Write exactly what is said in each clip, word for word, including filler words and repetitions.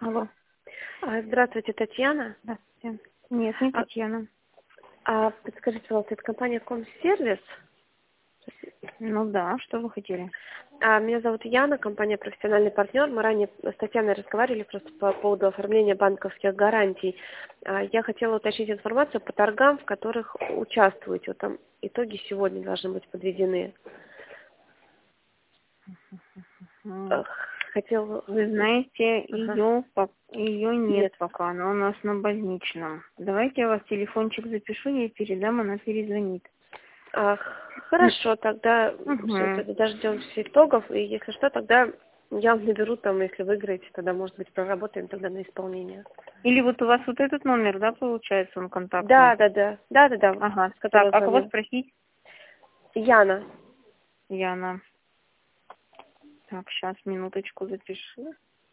Алло. А, Здравствуйте, Татьяна. Здравствуйте. Нет, не А, Татьяна. а подскажите, пожалуйста, это компания Комсервис? Ну да, что вы хотели? А, меня зовут Яна, компания «Профессиональный партнер». Мы ранее с Татьяной разговаривали просто по поводу оформления банковских гарантий. А, я хотела уточнить информацию по торгам, в которых участвуете. Вот там итоги сегодня должны быть подведены. М, Эх, Хотела... Вы знаете, Ага. ее, ее нет Нет. пока, она у нас на больничном. Давайте я вас телефончик запишу, ей передам, она перезвонит. А, хорошо, тогда все, Угу. тогда дождемся итогов. И если что, тогда я вам наберу там, если выиграете, тогда, может быть, проработаем тогда на исполнение. Или вот у вас вот этот номер, да, получается, он Да, контактный? да, да. Да, да, да. Ага. С Так, которого а кого звоню. спросить? Яна. Яна. Так, сейчас, минуточку запишу.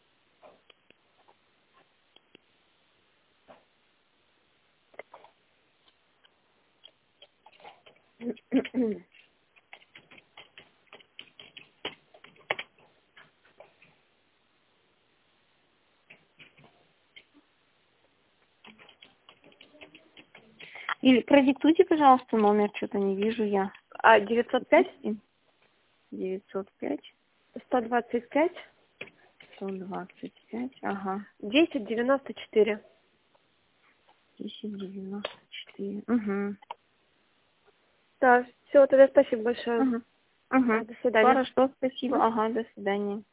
Или продиктуйте, пожалуйста, номер, что-то не вижу я. А девятьсот пять девятьсот пять сто двадцать пять сто двадцать пять, ага, десять девяносто четыре. десять девяносто четыре. Угу. Да, все, тогда спасибо большое. Угу. Угу. До свидания. Хорошо, спасибо. Ага, до свидания.